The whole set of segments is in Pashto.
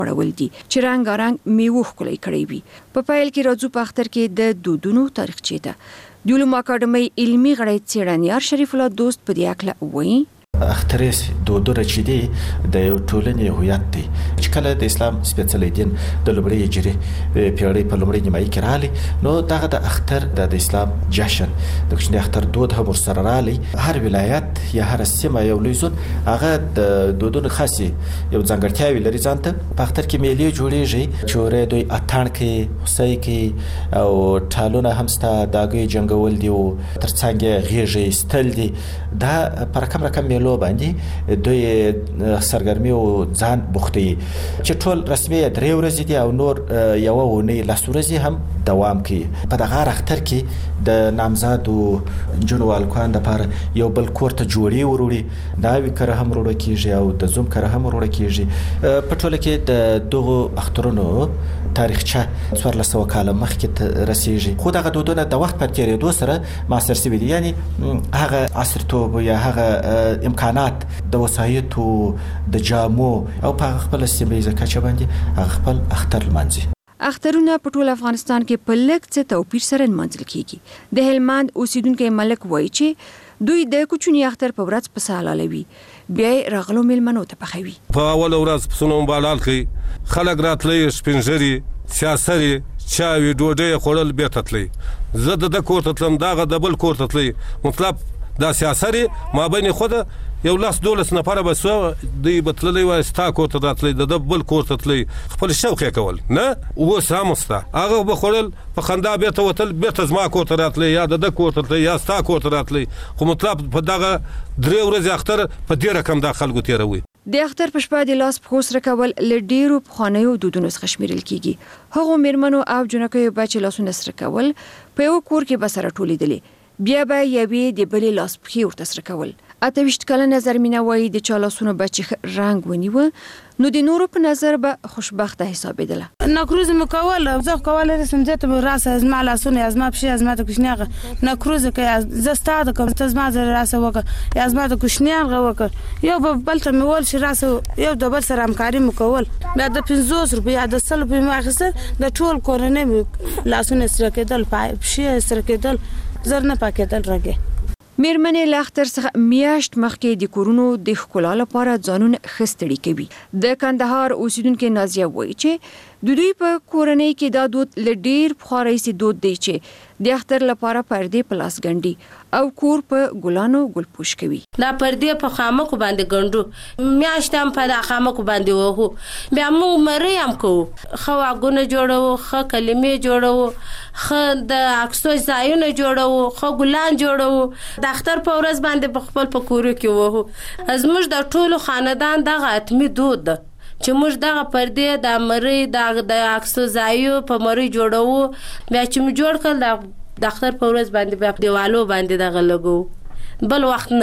پړول دي چې رنګارنګ میوه ښکلي کړی وي. په پیل کې راځو په اختر کې د دودونو تاریخچې ته. د علومو اکاډمۍ علمي غړی څېړنیار شریف الله دوست په دې اړه وایي. اخترس دودونه چې دي د یو ټولنې هویت دی چې کله د اسلام سپېڅلی دین د لومړۍ هجري پیړۍ په لومړۍ نیمایي کې راغلی نو دغه د اختر د اسلام جشن د کوچني اختر دود هم ورسره راغلی. هر ولایت یا هر سیمه یو لوی زون هغه د دودونو خاصې یو ځانګړتیاوې لري ځانته. په اختر کې میلې جوړېږي چې ورې دوی اتڼ کوي، هوسۍ کوي او ټالونه هم سته، داګۍ جنګول دي او تر څنګ یې غېږې ایستل دي. دا په رقم میلو باندې دوی سرګرمي او ځان بوختي چې ټول رسمي 3 ورځې دي او نور یو ونې لس ورځې هم دوام کوي. په دغه اختر کې د نامزادو جنو والکوان د لپاره یو بل کور ته جوړي وروړي دا وی کړه هم وروړه کیږي او د زوم کړه هم وروړه کیږي. په ټوله کې د دغه اخترونو تاریخچه 1400 کال مخکې رسیږي. خو دغه دودونه د وخت په تیریدو سره معاصر شوي دي، یعنی هغه عصرتوب یا هغه امکانات د وسایطو د جامو او په خپل سیمه کچه باندې هغه خپل اختر لمانځي. اخترونه په ټول افغانستان کې په لږ څه توپیر سره لمانځل کیږي. د هلمند اوسیدونکو ملک وایي چې دوی د کوچني اختر په ورځ په سالالوي بیا راغلو میلمنو ته پخوي. په اول ورځ پسونو بالال کوي، خلک راتلي سپینځري سیاسري چاوي ډوډۍ خورل به تتلي. زه د کور ته تلم دغه د بل کور ته تلي مطلب دا سیاسري ما بین خود یو لاس دولس نفر به سو دی بتللی و استا کور ته راتلی د بل کور ته تللی خپل شوق یې کول نه و سامستا هغه به خورل په خندا به ته وتل به ته زما کور ته راتلی یا د کور ته تللی یا استا کور ته راتلی. خو مطلب په دغه 3 ورځې اختر په دې رقم د خلکو تیروي. د اختر په شپه د لاس په سره کول لډیرو پخوانیو دودونو څخه شمیرل کیږي. هغه میرمنو او جنکیو بچ لاسونه سره کول په یو کور کې بسره ټولیدلې بیا به یوې د بلې لاس پخې ورته سره کول. 28 کلنه زرمینه وایي د چا لاسونه بچ رنگ ونیوه نو د نورو په نظر به خوشبخته حسابېدله. نکروز مکول زه کول رسم ته راس از ما لاسونه از ما پښې از ما ته کوشنیغه نکروز کې ز ستاد کوم ته ما زر راس وکړه از ما ته کوشنیغه وکړه یو بل ته مول شي راس یو د بل سره همکاري مکول بیا د 500 روپیا د 100 روپیا ماخسه د ټول کورنۍ لاسونه سره کېدل پښې سره کېدل زر نه پاکېدل راګي. میرمنې له اختر څخه میاشت مخکې د کورونو د ښکلا لپاره ځانونه خستړي کوي. د کندهار اوسیدونکو نازیه وایي چې د دوی په کورنۍ کې دا دود لډیر پخوا راهیسې دود دی چې د اختر لپاره پردې پلاس ګنډي او کور په ګلانو ګلپوش کوي. دا پردې په خامکو باندې ګنډو میاشت هم په خامکو باندې وهو بیا موږ مری هم کوو خو واګونه جوړو خو کلمې جوړو خو د عکسو ځایونه جوړو خو ګلان جوړو. د اختر په ورځ باندې په خپل په کورو کې وهو زموږ د ټولو خاندان دغه اتمی دود ده چې موږ دغه پردې د مری د عکسو ځایو په مری جوړو بیا چې موږ جوړ کړل د اختر په ورځ باندې بیا دیوالو باندې دغه لګو. بل وخت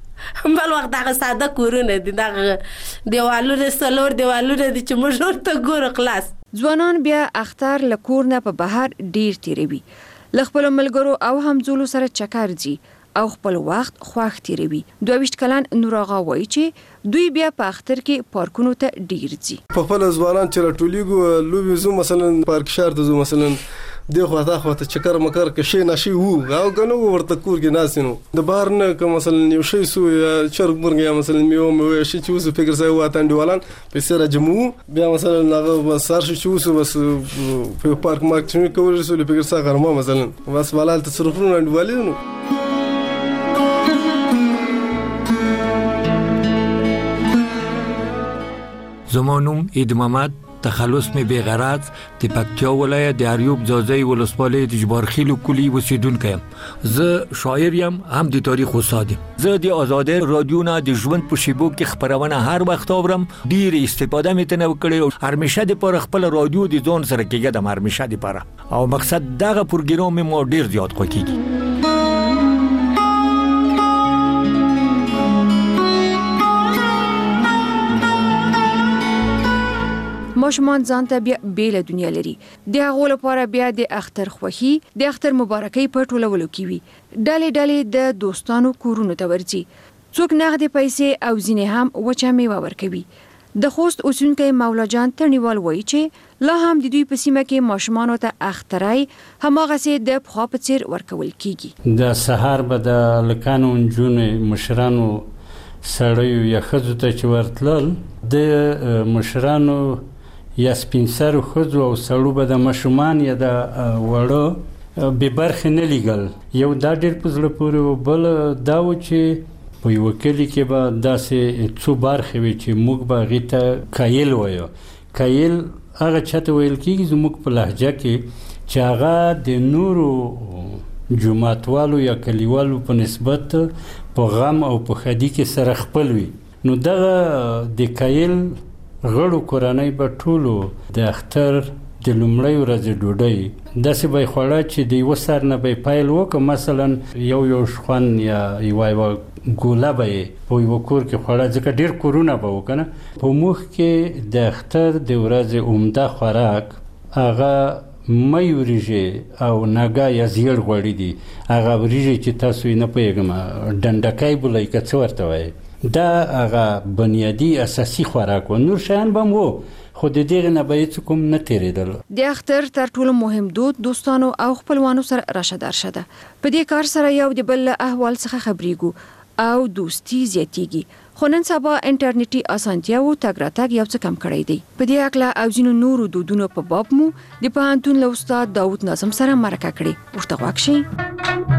نه بل وخت دغه ساده کورونه دي دغه دیوالونه سلور دیوالونه دي چې موږ ورته ګورو خلاص. ځوانان بیا اختر له کور نه په بهر ډیر تیروي له خپل ملګرو او همزولو سره چکر ځي او خپل وخت خوښ تیروي. 22 کلن نوراغا وایي چې دوی بیا په اختر کې پارکونو ته ډیر ځي. په خپل ځوانان چې راټولیږو لوبي زو مثلا پارک شهر ته زو مثلا دغه خواته چکر مکر کې شي نشي وو او کنه ورته کور کې ناسینو د بهر نه کوم مثلا یو شي سو چرګ مرګ مثلا میو شي چې وسو فکر سره واتن دیوالان په سره جمعو بیا مثلا هغه سار شي چې وسو بس په پارک مارک چې کول رسول فکر سره غرمه مثلا بس ولال تصرفونه دیوالینو. زمانوم اید محمد تخلص می بیغرض د پکتیا ولایت د اریوب ځاځي ولسوالۍ د جبارخیل کلی اوسیدونکی یم. زه شاعر یم هم د تاریخ استاد یم. زه د آزادۍ رادیو نه د ژوند په شیبو کې خبرونه هر وخت اورم. ډیر استفاده مې تنه وکړې هرمشه د پر خپل رادیو د ځون سره کېږه د هرمشه د پر او مقصد دغه پروګرام مو ډیر زیات خوښیږي. ماشومان ځان ته بیا بیله دنیا لري. د هغو لپاره بیا د اختر خوښي د اختر مبارکۍ په ټولولو کې وي. ډلې د دوستانو کورونو ته ورځي. څوک نغدې پیسې او ځینې هم وچه میوه ورکوي. د خوست اوسونکي مولا جان ترنیوال وایي چې لا هم د دوی په سیمه کې ماشومان ته اخترای هماغه سي د پخوا په څیر ورکول کیږي. د سهار به د لکانو جون مشرانو سړیو یا خزو ته چې ورتلل د مشرانو یا سپینسرو خزو او سړو به د مشومان یا د وړو به برخه نه لګل. یو دا ډېر په زړه پورې بل دا و چې په یو کلی کې به داسې څو برخې وي چې موږ به هغې ته کایل وایو. کایل هغه چاته ویل کېږي زموږ په لهجه کې چې هغه د نورو جوماتوالو یا کلیوالو په نسبت په غم او په ښادي کې سره خپل وي. نو دغه د کایل غړو کورنۍ به ټولو د اختر د لومړۍ ورځې ډوډۍ داسې به یې خوړه چې د یوه سر نه به یې پیل وکړه. مثلا یو شخوان یا یوه ګوله به یې په یوه کور کې خوړه، ځکه ډېر کورونه به وو که نه. په موږ کې د اختر د ورځې عمده خوراک هغه مۍ وریژې او ناګه یا زیړ غوړي دي. هغه وریژې چې تاسو یې نه پوهېږم ډنډکی بولئ که څه ورته وایي، دا هغه بنیادي اساسي خوراک و. نور شیان به هم وو خو د دغې نه به هېڅ کوم نه تېرېدل. د اختر تر ټولو مهم دود دوستانو او خپلوانو سره راشه درشه ده. په دې کار سره یو د بل احوال څخه خبرېږو او دوستي زیاتیږي. خو نن سبا انټرنیټي اسانتیاو تګ راتګ یو څه کم کړی دی. په دې اړه او ځینو نورو دودونو په باب مو د پوهنتون له استاد داود ناظم سره مرکه کړې. ورته غوږ شئ.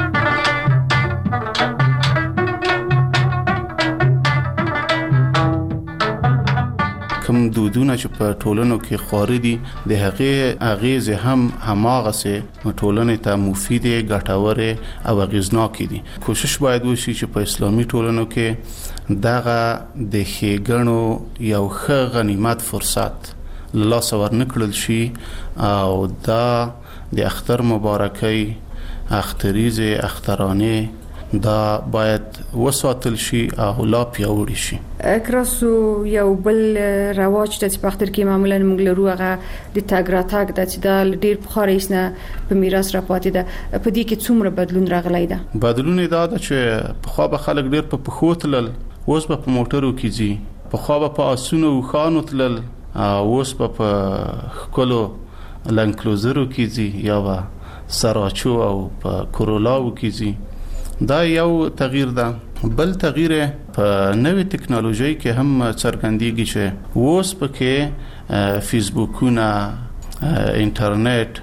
کوم دودونه چې په ټولنو کې خوري دي د هغې اغیزې هم هماغسې ټولنې ته مفیدې ګټورې او اغیزناکې دي. کوشش باید وشي چې په اسلامي ټولنو کې دغه د ښېګڼو یو ښه غنیمت فرصت له لاسه ورنکړل شي او دا د اختر مبارکۍ اختریزې اخترانې دا باید وساتل شي او لا پیاوړي شي. کراسو یو بل رواج چې په اختر کې معمولا موږ لرو هغه د تګ راتګ د چې دا ډېر پخوا راهیسې په میراث راپاتې ده. په دې کې څومره بدلون راغلی ده؟ بدلون دا ده چې پخوا به خلک ډېر په پښو تلل، اوس به په موټرو کې ځي. پخوا به په آسونو اوښانو تلل، اوس به په ښکلو لنکلوزرو کې ځي یا به سراچو او په کورولاو کې ځي. دا یو تغییر ده. بل تغییر په نوې ټکنالوژي کې هم څرګندېږي چې اوس پکې فیسبوکونه، انټرنیټ،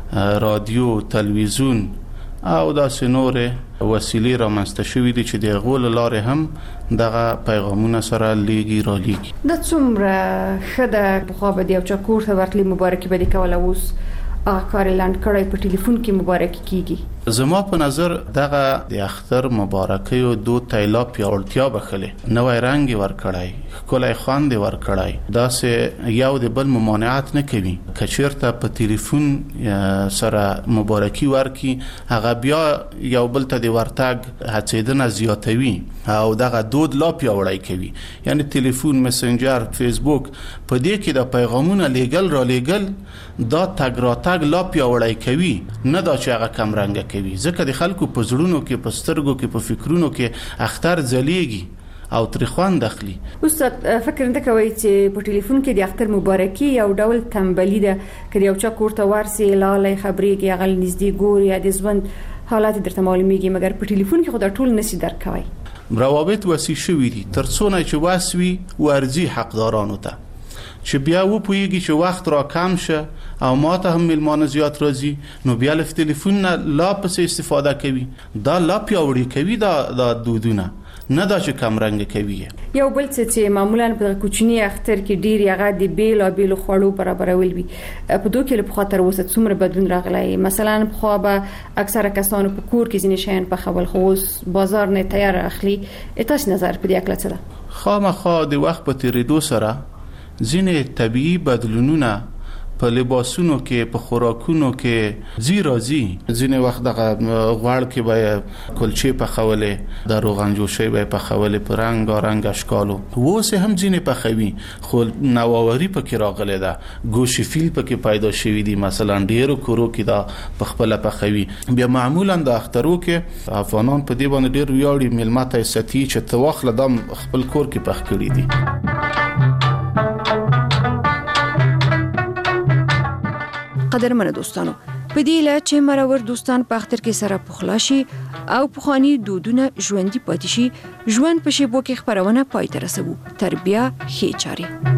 رادیو، تلویزیون او داسې نورې وسیلې رامنځته شوې دي چې د هغو له لارې هم دغه پیغامونه سره لیږي رالیږي. دا څومره ښه ده. پخوا به د یو چا کور ته ورتلې مبارکي به دې کوله، اوس هغه کار لاند کړی په ټلیفون کې مبارکي کیږي. زما په نظر دغه د اختر مبارکۍ او دود تایلا پیاوړتیا بخلې نوې رنگ ورکړای، ښکلی خوند ورکړای، دا سه یو د بل ممانعت نه کوي. کچیرته په ټلیفون سره مبارکي ورکي هغه بیا یو بل ته د ورتګ هڅیدنه زیاتوي او دغه دود لا پیاوړی کوي. یعنی ټلیفون، مسنجر، فیسبوک په دې کې د پیغامونه لیږل را لیږل دا تګ راتګ لا پیاوړی کوي، نه دا چې هغه کم رنګ کوي. ځکه د خلکو په زړونو کې، په سترګو کې، په فکرونو کې اختر ځلیږي او تر خوند اخلي. استاد فکر نه کوي چې په ټلیفون کې د اختر مبارکي یو ډول تنبلی ده چې یو چا کوړه ورسي لاله خبرېږي غل نږدې ګوري د ژوند حالات درته معلومیږي، مګر په ټلیفون کې خو ټول نشي درکوي. روابط وسی شوي دي تر څو نه چې واسوي ورزي حقدارانو ته چې بیا و پویږي چې وخت را کم شه او ماته هم ملمانه زیات راځي، نو بیا له ټلیفون نه لا پس استفاده کوي. دا لا پیاوړي کوي دا دودونه، نه دا چې کم رنګ کوي. یو بل څه چې معمولا په کوچنی اختر کې ډیر هغه د بیل او بیل خوړو برابرول وي، په دوه کې په خاطر وسه څومره بدلون راغلی. مثلا په خو به اکثره کسانو په کور کې ځینې شیان په خپل خوس بازار نه تیار اخلي. تاسو نظر په دې اړه څه ده؟ خامخا د وخت په تیریدو سره ځینې طبيعي بدلونونه په لباسونو کې، په خوراکونو کې زیرازي. ځینې وخت دغه غوړ کې به کلچې پخولې، د روغن جوشۍ به پخولې په رنګارنګ اشکالو. اوس هم ځینې پخوي خو نوآوري پکې راغلې ده، ګوشي فیل پکې پیدا شوی دي. مثلا ډیرو کورو کې دا پخپله پخوي. بیا معمولا د اخترو کې افغانان په دې باندې ډیر ویاړي، ملمت ایستی چې تواخله دم خپل کور کې پخ کړی دي. قدرمن دوستانو په دې لا چې مرور دوستان په اختر کې سره پخلاشي او پخوانی دودونه ژوندۍ پاتې شي ژوند په شیبو کې خبرونه پای ته رسوو تربیه ښې چاري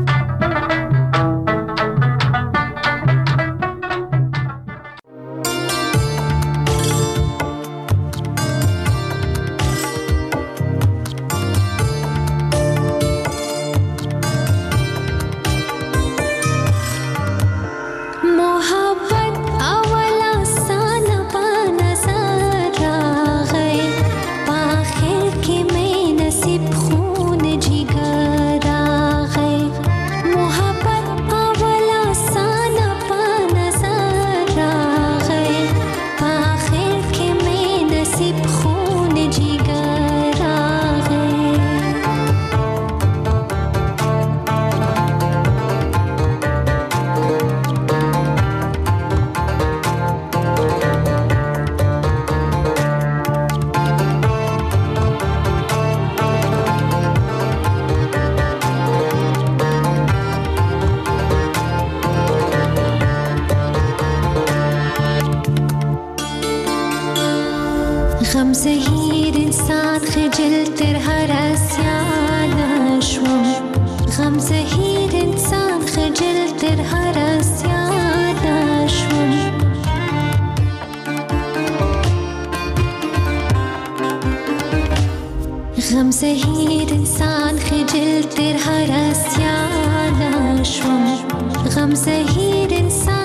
غم زهیر انسان خجل تر هر اسیان شوم غم زهیر انسان خجل تر هر اسیان شوم غم زهیر انسان خجل تر هر اسیان شوم غم زهیر انسان